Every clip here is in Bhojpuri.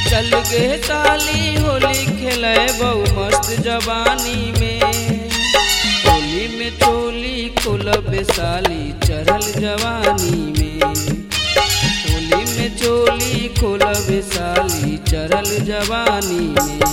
चल गे साली होली खेले बहु मस्त जवानी में। होली में चोली खोलब साली चढ़ल जवानी में। होली में चोली खोलब साली चढ़ल जवानी में।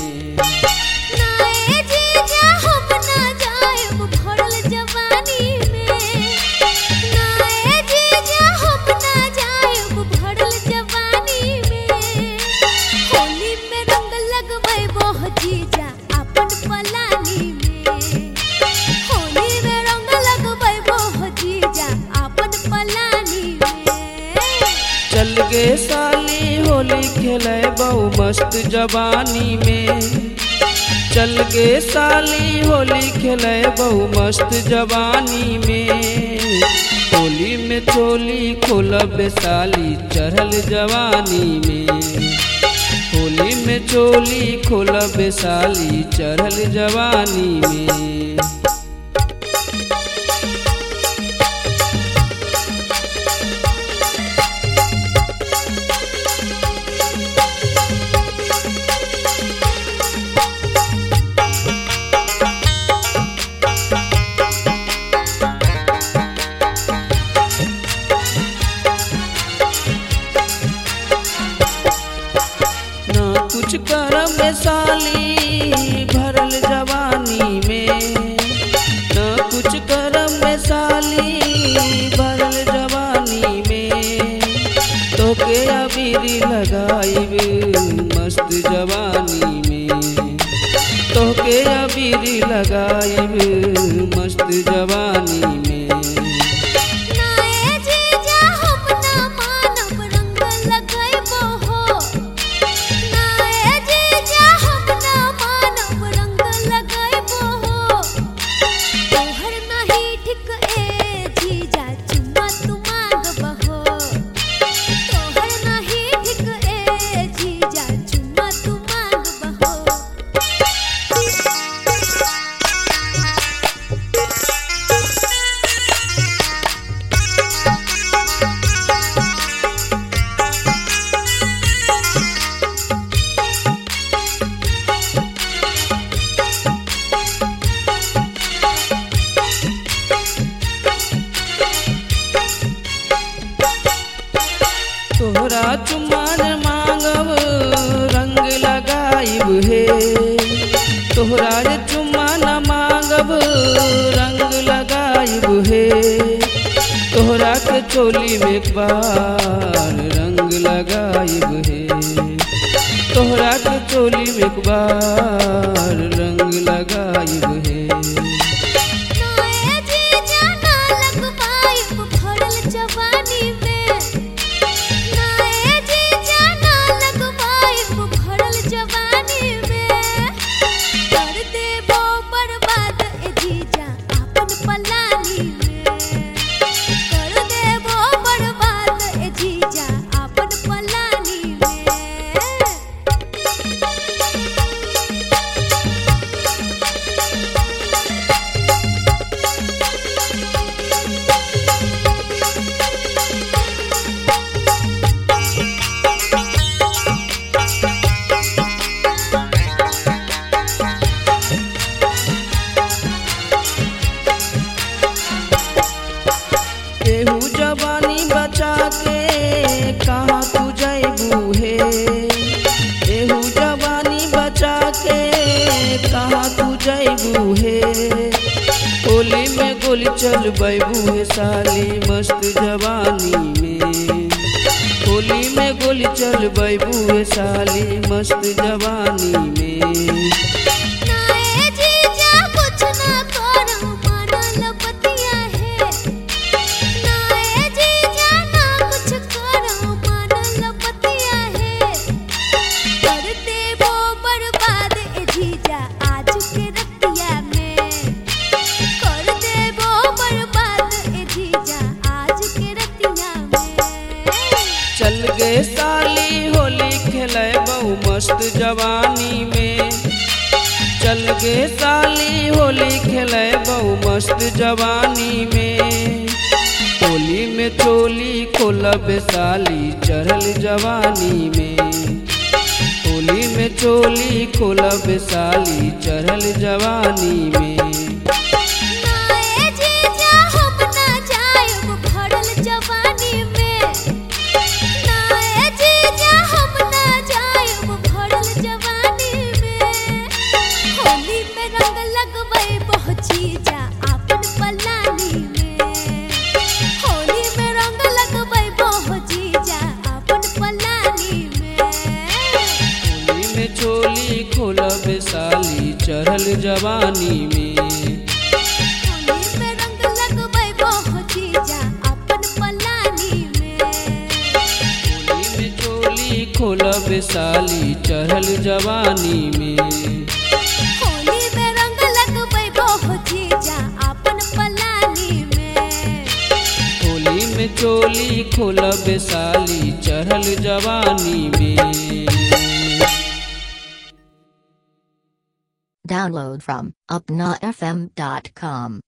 चल गे साली होली खेले बहु मस्त जवानी में। चल गे साली होली खेले बहु मस्त जवानी में। होली में चोली खोलब साली चढ़ल जवानी में। होली में चोली खोलब साली चढ़ल जवानी में। कुछ करम में साली भरल जवानी में। न कुछ करम में साली भरल जवानी में। तोके अबीरी लगाइब मस्त जवानी में। तोके अबीरी लगाइब मस्त जवानी में। तोहरा चुम्मान मांगब रंग लगाइब हे। तोहरा चुम्मान मांगब रंग लगाइब हे। तोहरा के चोली में एक बार रंग लगाइब हे। तोहरा के चोली में एक बार रंग लगाइब हे। केहू जवानी बचा के कहाँ तू जैबू हे। केहू जवानी बचा के कहाँ तू जैबू हे। होली में गोली चल बैबू हे साली मस्त जवानी में। होली में गोली चल बैबू हे साली मस्त जवानी में। चल गे साली होली खेले बहु मस्त जवानी में। चल गे साली होली खेले बहु मस्त जवानी में। होली में चोली खोलब साली चढ़ल जवानी में। चोली खोलब साली चढ़ल जवानी में। नाए जीजा हम ना जाएब भरल जवानी में। नाए जीजा हम ना जाएब भरल जवानी में। होली में रंग लगबै बहु जीजा आपन पलानी में। होली में रंग लगबै बहु जीजा आपन पलानी में। होली में चोली खोलब साली चढ़ल जवानी में। होली में रंग लगबै बहु जीजा आपन पलानी में। होली में चोली खोलब साली चढ़ल जवानी में। होली में रंग लगबै बहु जीजा आपन पलानी में। होली में चोली खोलब साली चढ़ल जवानी में। Download from upnafm.com.